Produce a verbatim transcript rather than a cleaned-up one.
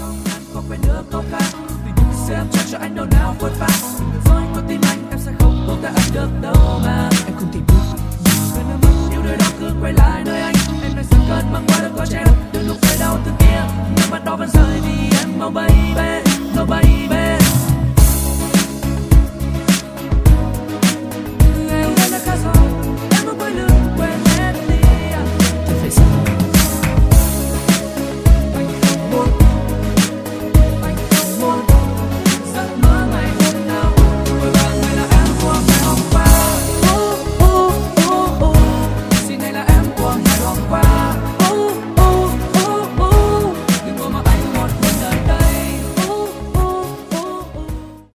có quên nữa câu ca vì những sẽ em cho anh đâu nào phôi pha rồi có tin anh em sẽ không buông tay anh được đâu mà em không thể bước về nơi mất yêu nơi đó cứ quay lại nơi anh em nói rằng